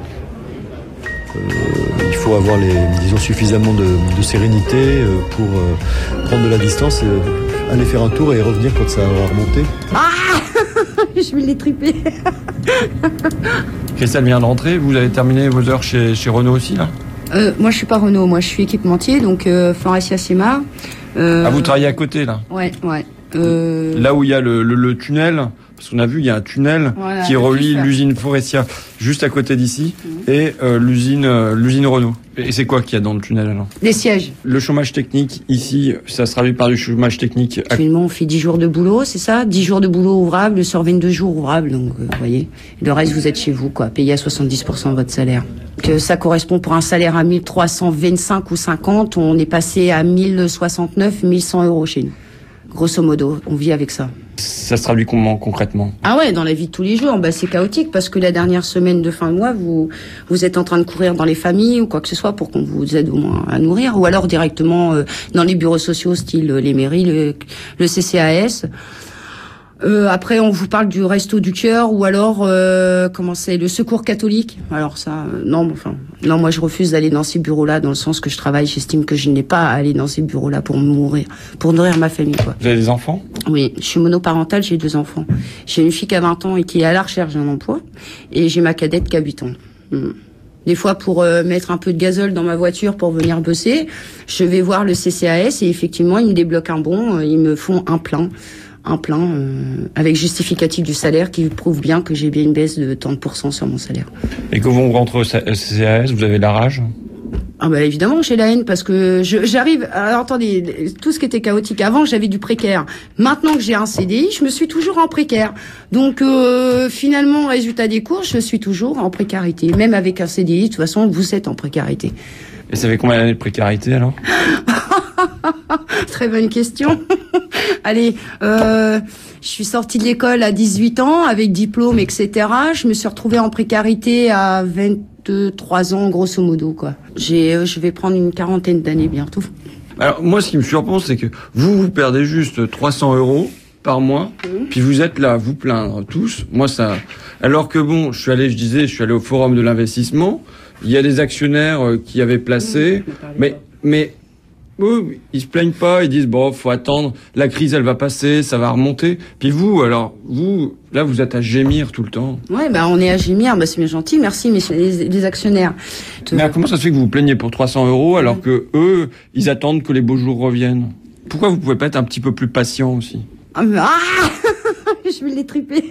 Il faut avoir suffisamment de sérénité pour prendre de la distance, aller faire un tour et revenir quand ça aura remonté. Ah je vais les triper. Christelle vient de rentrer, vous avez terminé vos heures chez Renault aussi là ? Moi je suis pas Renault, moi je suis équipementier, donc Faurecia Sémar. Vous travaillez à côté là ? Ouais. Là où il y a le tunnel, parce qu'on a vu il y a un tunnel qui relie l'usine Faurecia juste à côté d'ici et l'usine Renault. Et c'est quoi qu'il y a dans le tunnel alors ? Des sièges. Le chômage technique ici, ça se traduit par du chômage technique. Actuellement on fait 10 jours de boulot, c'est ça ? 10 jours de boulot ouvrables sur 22 jours ouvrables, donc vous voyez. Le reste vous êtes chez vous, quoi, payé à 70% votre salaire. Que ça correspond pour un salaire à 1325 ou 50, on est passé à 1069, 1100 euros chez nous. Grosso modo, on vit avec ça. Ça se traduit comment concrètement ? Ah ouais, dans la vie de tous les jours, c'est chaotique parce que la dernière semaine de fin de mois, vous êtes en train de courir dans les familles ou quoi que ce soit pour qu'on vous aide au moins à nourrir, ou alors directement dans les bureaux sociaux, style les mairies, le CCAS. Après, on vous parle du Resto du Cœur ou alors le Secours catholique. Alors ça, non, moi je refuse d'aller dans ces bureaux-là dans le sens que je travaille. J'estime que je n'ai pas à aller dans ces bureaux-là pour nourrir ma famille, quoi. Vous avez des enfants ? Oui, je suis monoparentale, j'ai 2 enfants. J'ai une fille qui a 20 ans et qui est à la recherche d'un emploi, et j'ai ma cadette qui a 8 ans. Des fois, pour mettre un peu de gazole dans ma voiture pour venir bosser, je vais voir le CCAS et effectivement, ils me débloquent un bon, ils me font un plein avec justificatif du salaire qui prouve bien que j'ai bien une baisse de tant de % sur mon salaire. Et quand vous rentrez au CCAS, vous avez la rage ? Ah évidemment, j'ai la haine parce que j'arrive... Alors attendez, tout ce qui était chaotique avant, j'avais du précaire. Maintenant que j'ai un CDI, je me suis toujours en précaire. Donc finalement, résultat des courses, je suis toujours en précarité. Même avec un CDI, de toute façon, vous êtes en précarité. Et ça fait combien d'années de précarité alors ? Très bonne question. Allez, je suis sortie de l'école à 18 ans avec diplôme, etc. Je me suis retrouvée en précarité à 23 ans, grosso modo, quoi. Je vais prendre une 40aine d'années bientôt. Alors, moi, ce qui me surprend, c'est que vous perdez juste 300 € par mois, puis vous êtes là à vous plaindre tous. Moi, ça... Alors que je suis allé au Forum de l'investissement, il y a des actionnaires qui avaient placé, mais eux, ils se plaignent pas, ils disent faut attendre, la crise elle va passer, ça va remonter. Puis vous là vous êtes à gémir tout le temps. Ouais, on est à gémir, c'est bien gentil, merci messieurs les actionnaires. Mais comment ça se fait que vous vous plaignez pour 300 € alors que eux, ils attendent que les beaux jours reviennent ? Pourquoi vous pouvez pas être un petit peu plus patient aussi ? Je vais les triper.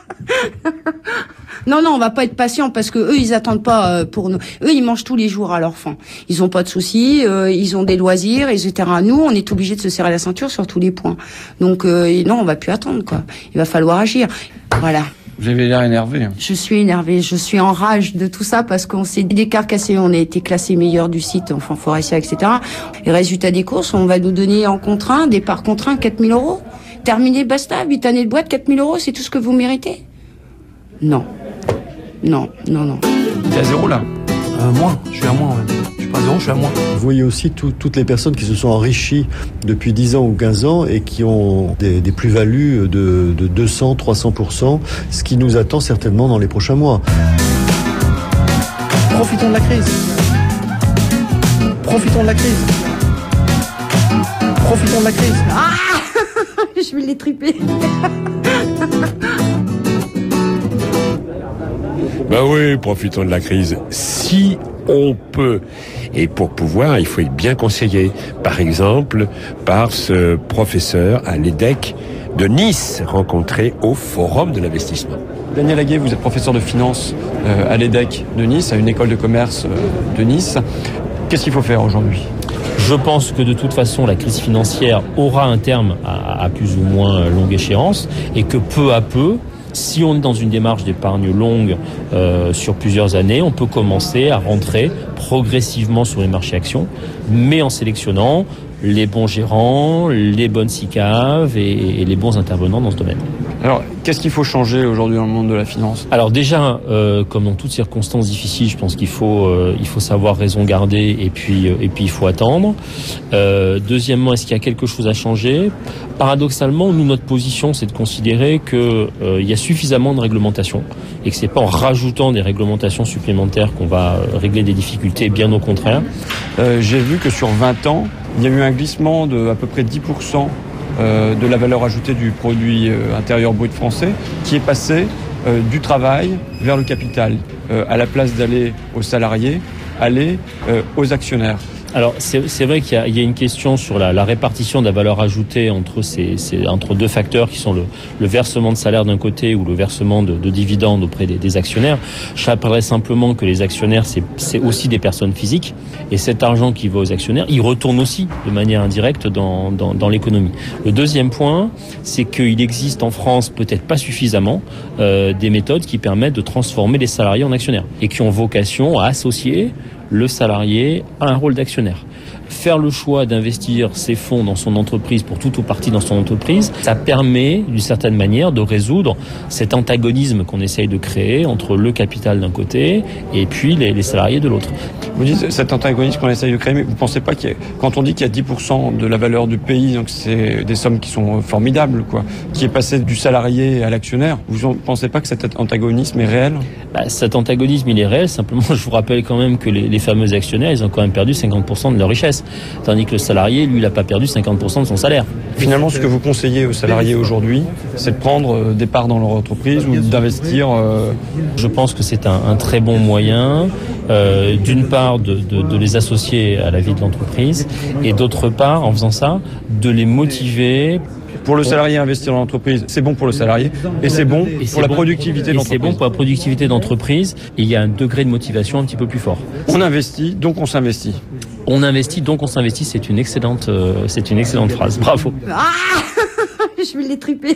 Non, on va pas être patient parce que eux, ils attendent pas pour nous. Eux, ils mangent tous les jours à leur faim. Ils ont pas de soucis, ils ont des loisirs, etc. Nous, on est obligés de se serrer la ceinture sur tous les points. Donc, non, on va plus attendre, quoi. Il va falloir agir. Voilà. Vous avez l'air énervé. Je suis énervée, je suis en rage de tout ça parce qu'on s'est décarcassé, on a été classé meilleur du site, Faurecia, etc. Les résultats des courses, on va nous donner en contraint, départ contraint, 4 000 €. Terminé, basta, 8 années de boîte, 4 000 €, c'est tout ce que vous méritez ? Non. Il est à 0 là ? Moins, je suis à moins, ouais. Je suis pas à 0, je suis à moins. Vous voyez aussi toutes les personnes qui se sont enrichies depuis 10 ans ou 15 ans et qui ont des plus-values de 200, 300%, ce qui nous attend certainement dans les prochains mois. Profitons de la crise. Profitons de la crise. Profitons de la crise. Je vais les triper. Oui, profitons de la crise. Si on peut. Et pour pouvoir, il faut être bien conseillé. Par exemple, par ce professeur à l'EDEC, de Nice rencontrés au Forum de l'investissement. Daniel Aguet, vous êtes professeur de finance à l'EDEC de Nice, à une école de commerce de Nice. Qu'est-ce qu'il faut faire aujourd'hui ? Je pense que de toute façon, la crise financière aura un terme à plus ou moins longue échéance et que peu à peu, si on est dans une démarche d'épargne longue sur plusieurs années, on peut commencer à rentrer progressivement sur les marchés actions, mais en sélectionnant les bons gérants, les bonnes SICAV et les bons intervenants dans ce domaine. Alors, qu'est-ce qu'il faut changer aujourd'hui dans le monde de la finance ? Alors déjà, comme dans toutes circonstances difficiles, je pense qu'il faut savoir raison garder et puis il faut attendre. Deuxièmement, est-ce qu'il y a quelque chose à changer ? Paradoxalement, nous, notre position, c'est de considérer que il y a suffisamment de réglementation et que c'est pas en rajoutant des réglementations supplémentaires qu'on va régler des difficultés, bien au contraire. J'ai vu que sur 20 ans, il y a eu un glissement de à peu près 10% de la valeur ajoutée du produit intérieur brut français qui est passé du travail vers le capital, à la place d'aller aux salariés, aller aux actionnaires. Alors c'est vrai qu'il y a une question sur la répartition de la valeur ajoutée entre deux facteurs qui sont le versement de salaire d'un côté ou le versement de dividendes auprès des actionnaires. Je rappellerai simplement que les actionnaires c'est aussi des personnes physiques et cet argent qui va aux actionnaires, il retourne aussi de manière indirecte dans l'économie. Le deuxième point, c'est qu'il existe en France peut-être pas suffisamment des méthodes qui permettent de transformer les salariés en actionnaires et qui ont vocation à associer le salarié a un rôle d'actionnaire. Faire le choix d'investir ses fonds dans son entreprise pour tout ou partie dans son entreprise, ça permet d'une certaine manière de résoudre cet antagonisme qu'on essaye de créer entre le capital d'un côté et puis les salariés de l'autre. Vous dites cet antagonisme qu'on essaye de créer, mais vous ne pensez pas quand on dit qu'il y a 10% de la valeur du pays, donc c'est des sommes qui sont formidables, quoi, qui est passé du salarié à l'actionnaire, vous ne pensez pas que cet antagonisme est réel ? Cet antagonisme, il est réel. Simplement, je vous rappelle quand même que les fameux actionnaires, ils ont quand même perdu 50% de leur richesse. Tandis que le salarié, lui, il n'a pas perdu 50% de son salaire. Finalement, ce que vous conseillez aux salariés aujourd'hui, c'est de prendre des parts dans leur entreprise ou d'investir. Je pense que c'est un très bon moyen, d'une part, de les associer à la vie de l'entreprise, et d'autre part, en faisant ça, de les motiver. Pour le salarié, investir dans l'entreprise, c'est bon pour le salarié et c'est bon pour la productivité de l'entreprise. C'est bon pour la productivité d'entreprise et il y a un degré de motivation un petit peu plus fort. On investit, donc on s'investit. On investit, donc on s'investit, c'est une excellente phrase. Bravo. Ah je vais les triper.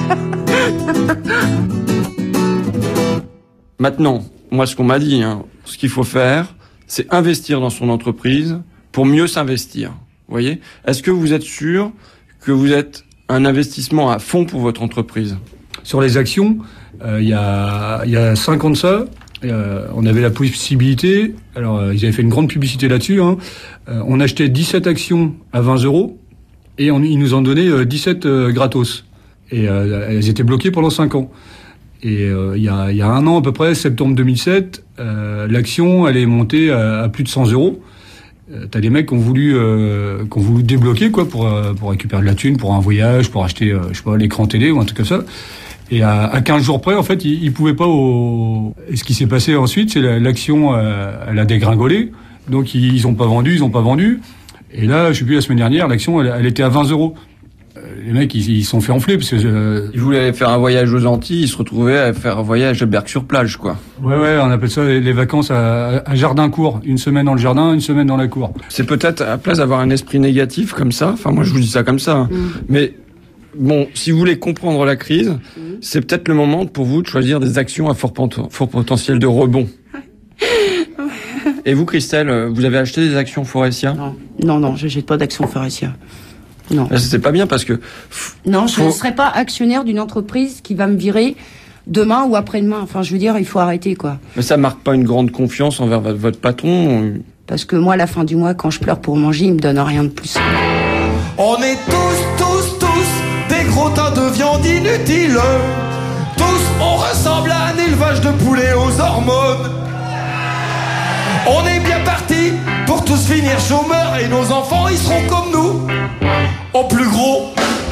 Maintenant, moi ce qu'on m'a dit, ce qu'il faut faire, c'est investir dans son entreprise pour mieux s'investir. Vous voyez ? Est-ce que vous êtes sûr que vous êtes un investissement à fond pour votre entreprise ? Sur les actions, il y a 5 ans de ça, on avait la possibilité, alors ils avaient fait une grande publicité là-dessus, on achetait 17 actions à 20 € et ils nous en donnaient 17 gratos. Et elles étaient bloquées pendant 5 ans. Et il y a un an à peu près, septembre 2007, l'action elle est montée à plus de 100 €. T'as des mecs qui ont voulu débloquer quoi pour récupérer de la thune, pour un voyage, pour acheter je sais pas l'écran télé ou un truc comme ça. Et à 15 jours près en fait ils pouvaient pas. Et ce qui s'est passé ensuite, c'est l'action elle a dégringolé, donc ils ont pas vendu. Et là je sais plus, la semaine dernière l'action elle était à 20 €. Les mecs ils sont fait enfler parce que ils voulaient aller faire un voyage aux Antilles, ils se retrouvaient à faire un voyage à Berck-sur-Plage quoi. Ouais, on appelle ça les vacances à jardin court, une semaine dans le jardin, une semaine dans la cour. C'est peut-être à la place d'avoir un esprit négatif comme ça, enfin moi je vous dis ça comme ça, mais bon, si vous voulez comprendre la crise, c'est peut-être le moment pour vous de choisir des actions à fort potentiel de rebond. Et vous Christelle, vous avez acheté des actions Forestia ? Non, je n'achète pas d'actions Forestia. Non. C'est pas bien parce que... Non, je ne serai pas actionnaire d'une entreprise qui va me virer demain ou après-demain. Enfin, je veux dire, il faut arrêter, quoi. Mais ça marque pas une grande confiance envers votre patron ? Parce que moi, à la fin du mois, quand je pleure pour manger, il me donne rien de plus. On est tous des gros tas de viande inutile. Tous, on ressemble à un élevage de poulets aux hormones. On est bien partis pour tous finir chômeurs et nos enfants, ils seront comme nous. En plus gros.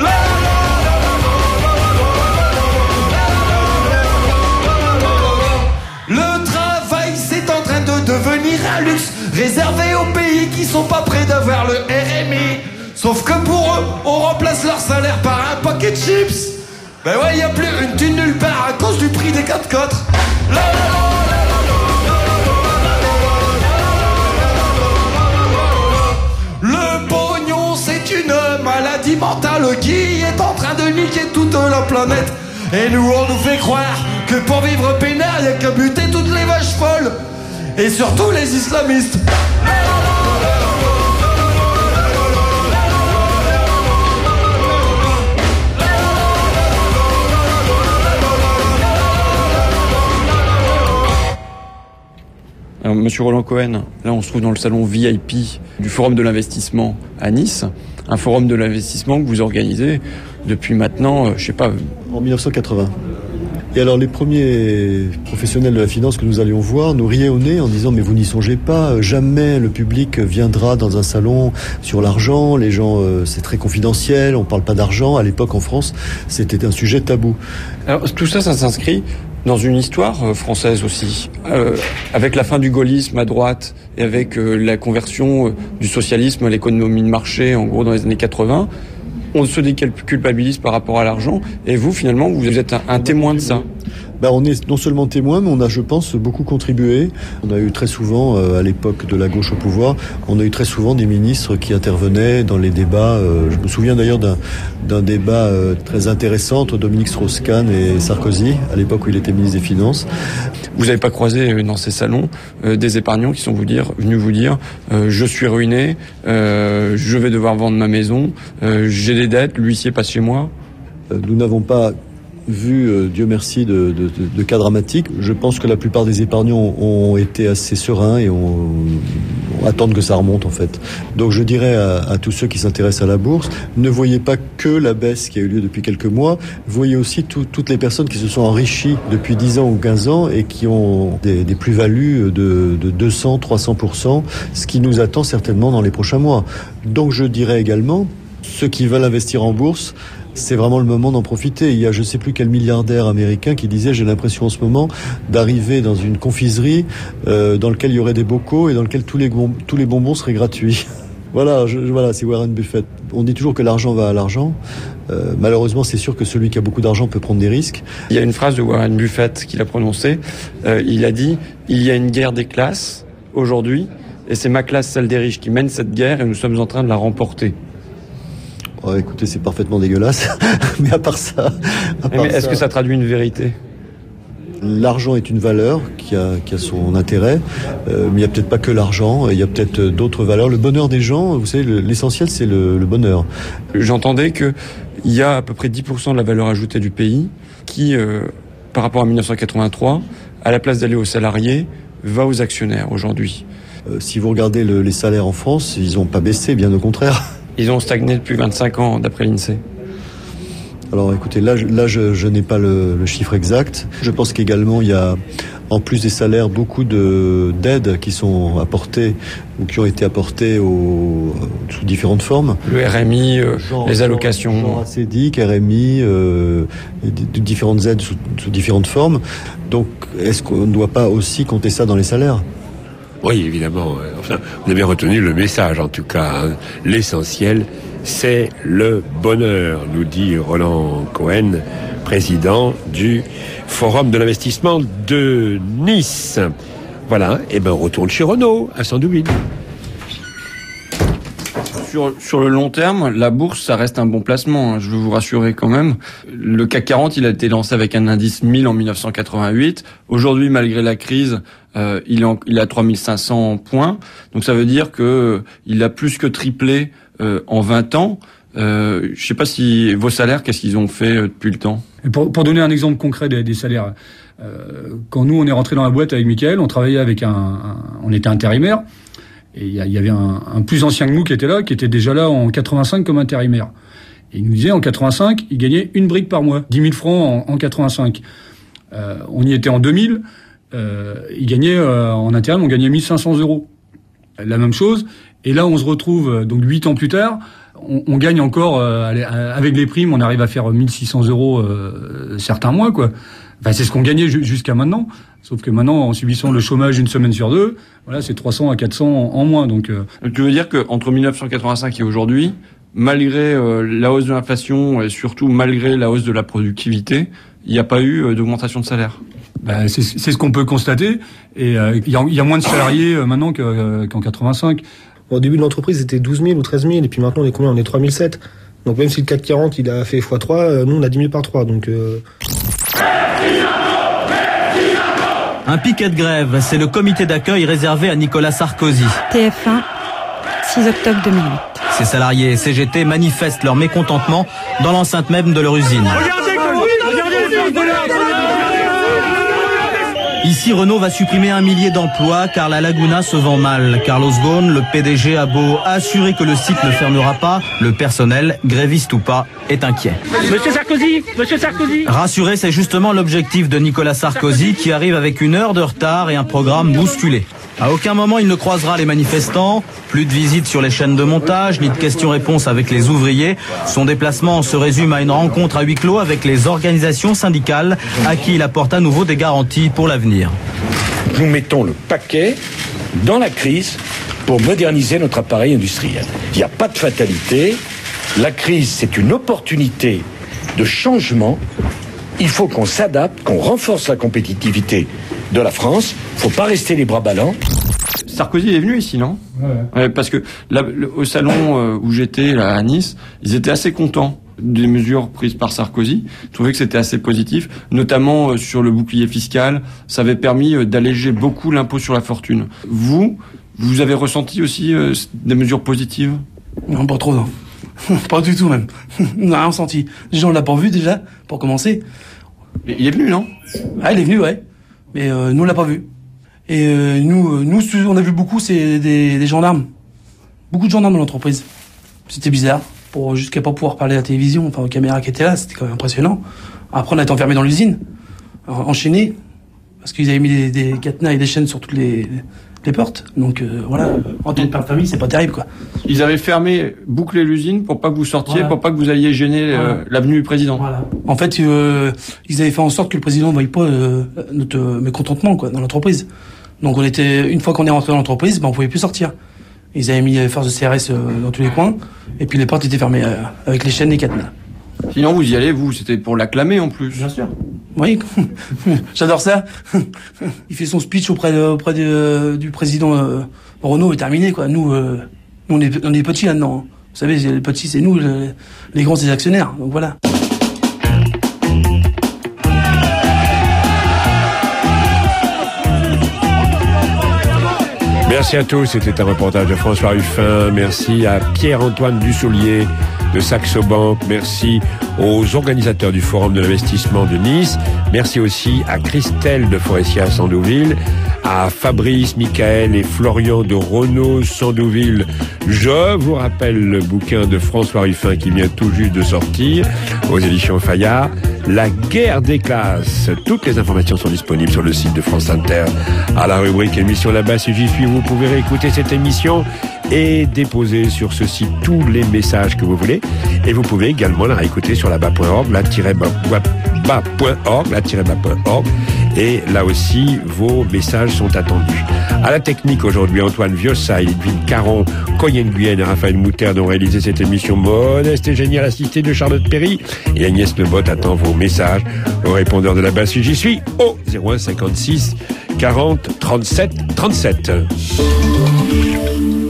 Le travail, c'est en train de devenir un luxe réservé aux pays qui sont pas prêts d'avoir le RMI. Sauf que pour eux, on remplace leur salaire par un paquet de chips. Ben ouais, y a plus une thune nulle part à cause du prix des 4x4. Le pognon, c'est une maladie mentale qui est en train de niquer toute la planète. Et nous, on nous fait croire que pour vivre peinard, y a qu'à buter toutes les vaches folles. Et surtout les islamistes. Alors, Monsieur Roland Cohen, là on se trouve dans le salon VIP du Forum de l'investissement à Nice, un forum de l'investissement que vous organisez depuis maintenant, je sais pas... En 1980. Et alors les premiers professionnels de la finance que nous allions voir nous riaient au nez en disant mais vous n'y songez pas, jamais le public viendra dans un salon sur l'argent, les gens c'est très confidentiel, on parle pas d'argent. À l'époque en France c'était un sujet tabou. Alors tout ça s'inscrit dans une histoire française aussi, avec la fin du gaullisme à droite et avec la conversion du socialisme à l'économie de marché en gros dans les années 80. On se déculpabilise par rapport à l'argent, et vous, finalement, vous êtes un témoin de ça. On est non seulement témoin, mais on a, je pense, beaucoup contribué. On a eu très souvent, à l'époque de la gauche au pouvoir, on a eu très souvent des ministres qui intervenaient dans les débats. Je me souviens d'ailleurs d'un débat très intéressant entre Dominique Strauss-Kahn et Sarkozy, à l'époque où il était ministre des Finances. Vous n'avez pas croisé dans ces salons des épargnants qui sont venus vous dire je suis ruiné, je vais devoir vendre ma maison, j'ai des dettes, l'huissier passe chez moi. Nous n'avons pas vu, Dieu merci, de cas dramatiques. Je pense que la plupart des épargnants ont été assez sereins et on attendent que ça remonte en fait. Donc je dirais à tous ceux qui s'intéressent à la bourse, ne voyez pas que la baisse qui a eu lieu depuis quelques mois, voyez aussi toutes les personnes qui se sont enrichies depuis 10 ans ou 15 ans et qui ont des plus-values de 200-300%, ce qui nous attend certainement dans les prochains mois. Donc je dirais également, ceux qui veulent investir en bourse, c'est vraiment le moment d'en profiter. Il y a je ne sais plus quel milliardaire américain qui disait j'ai l'impression en ce moment d'arriver dans une confiserie dans laquelle il y aurait des bocaux et dans lequel tous les bonbons seraient gratuits. Voilà, c'est Warren Buffett. On dit toujours que l'argent va à l'argent. Malheureusement, c'est sûr que celui qui a beaucoup d'argent peut prendre des risques. Il y a une phrase de Warren Buffett qu'il a prononcée. Il a dit « Il y a une guerre des classes aujourd'hui et c'est ma classe, celle des riches, qui mène cette guerre et nous sommes en train de la remporter. » Oh, écoutez, c'est parfaitement dégueulasse. Mais à part ça... Est-ce que ça traduit une vérité ? L'argent est une valeur qui a son intérêt, mais il n'y a peut-être pas que l'argent, il y a peut-être d'autres valeurs. Le bonheur des gens, vous savez, l'essentiel c'est le bonheur. J'entendais qu'il y a à peu près 10% de la valeur ajoutée du pays qui, par rapport à 1983, à la place d'aller aux salariés, va aux actionnaires aujourd'hui. Si vous regardez les salaires en France, ils n'ont pas baissé, bien au contraire. Ils ont stagné depuis 25 ans, d'après l'INSEE. Alors écoutez, là je n'ai pas le chiffre exact. Je pense qu'également il y a, en plus des salaires, beaucoup d'aides qui sont apportées ou qui ont été apportées sous différentes formes. Le RMI, les allocations. Genre ACDIC, RMI, différentes aides sous différentes formes. Donc est-ce qu'on ne doit pas aussi compter ça dans les salaires ? Oui, évidemment. Enfin, on a bien retenu le message, en tout cas. Hein. L'essentiel, c'est le bonheur, nous dit Roland Cohen, président du Forum de l'investissement de Nice. Voilà, et on retourne chez Renault, à Sandouville. Sur le long terme, la bourse, ça reste un bon placement, hein, je veux vous rassurer quand même. Le CAC 40, il a été lancé avec un indice 1000 en 1988. Aujourd'hui, malgré la crise, il a 3500 points. Donc ça veut dire que il a plus que triplé en 20 ans. Je sais pas si vos salaires, qu'est-ce qu'ils ont fait depuis le temps ? Pour donner un exemple concret des salaires, quand nous on est rentré dans la boîte avec Mickaël, on travaillait avec on était intérimaire. Et il y avait un plus ancien que nous qui était là, qui était déjà là en 85 comme intérimaire. Et il nous disait, en 85, il gagnait une brique par mois, 10 000 francs en 85. On y était en 2000, il gagnait, en intérim, on gagnait 1500 €. La même chose. Et là, on se retrouve, donc 8 ans plus tard, on gagne encore, avec les primes, on arrive à faire 1600 € certains mois, quoi. Enfin, c'est ce qu'on gagnait jusqu'à maintenant. Sauf que maintenant, en subissant le chômage une semaine sur deux, voilà, c'est 300 à 400 en moins. Donc, tu veux dire qu'entre 1985 et aujourd'hui, malgré la hausse de l'inflation et surtout malgré la hausse de la productivité, il n'y a pas eu d'augmentation de salaire. C'est ce qu'on peut constater. Et il y a moins de salariés maintenant qu'en 85. Au début de l'entreprise, c'était 12 000 ou 13 000. Et puis maintenant, on est combien ? On est 3 700. Donc même si le CAC 40, il a fait x3, nous, on a diminué par 3. Donc... Un piquet de grève, c'est le comité d'accueil réservé à Nicolas Sarkozy. TF1, 6 octobre 2008. Ces salariés CGT manifestent leur mécontentement dans l'enceinte même de leur usine. Ici, Renault va supprimer 1 millier d'emplois car la Laguna se vend mal. Carlos Ghosn, le PDG, a beau assurer que le site ne fermera pas, le personnel, gréviste ou pas, est inquiet. Monsieur Sarkozy. Rassurer, c'est justement l'objectif de Nicolas Sarkozy qui arrive avec 1 heure de retard et un programme bousculé. À aucun moment il ne croisera les manifestants, plus de visites sur les chaînes de montage, ni de questions-réponses avec les ouvriers. Son déplacement se résume à une rencontre à huis clos avec les organisations syndicales à qui il apporte à nouveau des garanties pour l'avenir. Nous mettons le paquet dans la crise pour moderniser notre appareil industriel. Il n'y a pas de fatalité. La crise, c'est une opportunité de changement. Il faut qu'on s'adapte, qu'on renforce la compétitivité de la France. Il ne faut pas rester les bras ballants. Sarkozy est venu ici, non ? Ouais, parce que là, au salon où j'étais là, à Nice, ils étaient assez contents des mesures prises par Sarkozy. Ils trouvaient que c'était assez positif, notamment sur le bouclier fiscal. Ça avait permis d'alléger beaucoup l'impôt sur la fortune. Vous avez ressenti aussi des mesures positives ? Non, pas trop, non. Pas du tout, même. On n'a rien ressenti. Les gens ne l'ont pas vu, déjà, pour commencer. Il est venu, non ? Ah, il est venu, ouais. Mais nous, on l'a pas vu. Et nous, on a vu beaucoup, c'est des gendarmes. Beaucoup de gendarmes dans l'entreprise. C'était bizarre. Jusqu'à pas pouvoir parler à la télévision, enfin aux caméras qui étaient là, c'était quand même impressionnant. Après, on a été enfermés dans l'usine, enchaînés, parce qu'ils avaient mis des cadenas et des chaînes sur toutes les portes. Donc voilà, en tant que père de famille, c'est pas terrible, quoi. Ils avaient fermé, bouclé l'usine pour pas que vous sortiez, pour pas que vous alliez gêner l'avenue du président. Voilà. En fait, ils avaient fait en sorte que le président ne voyait pas notre mécontentement, quoi, dans l'entreprise. Donc une fois qu'on est rentré dans l'entreprise, on pouvait plus sortir. Ils avaient mis les forces de CRS dans tous les coins, et puis les portes étaient fermées avec les chaînes et les cadenas. Sinon, vous y allez, c'était pour l'acclamer en plus. Bien sûr. Oui, j'adore ça. Il fait son speech auprès du président Renault, est terminé, quoi. Nous, on est petits là-dedans. Vous savez, les petits, c'est nous, les grands, c'est les actionnaires. Donc voilà. Merci à tous, c'était un reportage de François Ruffin. Merci à Pierre-Antoine Dussoulier de Saxo Bank. Merci aux organisateurs du Forum de l'investissement de Nice. Merci aussi à Christelle de Forestia Sandouville, à Fabrice, Michael et Florian de Renault Sandouville. Je vous rappelle le bouquin de François Ruffin qui vient tout juste de sortir aux éditions Fayard. La guerre des classes. Toutes les informations sont disponibles sur le site de France Inter. À la rubrique émission là-bas, si j'y suis, vous pouvez réécouter cette émission et déposer sur ce site tous les messages que vous voulez. Et vous pouvez également la réécouter sur la bas.org, la-bas.org. Et là aussi, vos messages sont attendus. À la technique aujourd'hui, Antoine Viossa, Edwin Caron, Coyen Guyenne et Raphaël Moutarde ont réalisé cette émission modeste et géniale assistée de Charlotte Perry. Et Agnès Lebot attend vos messages au répondeur de la base si j'y suis au 01 56 40 37 37.